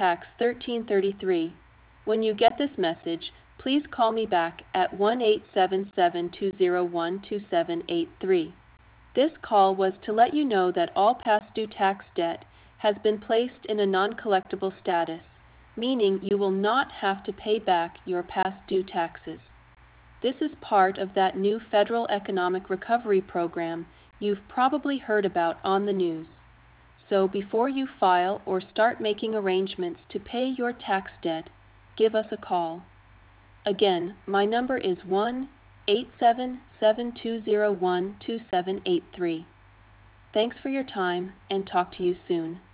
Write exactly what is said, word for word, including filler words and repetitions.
Tax thirteen thirty-three. When you get this message, please call me back at one eight seven seven, two zero one, two seven eight three. This call was to let you know that all past due tax debt has been placed in a non-collectible status, meaning you will not have to pay back your past due taxes. This is part of that new federal economic recovery program you've probably heard about on the news. So before you file or start making arrangements to pay your tax debt, give us a call. Again, my number is one eight seven seven, two zero one, two seven eight three. Thanks for your time, and talk to you soon.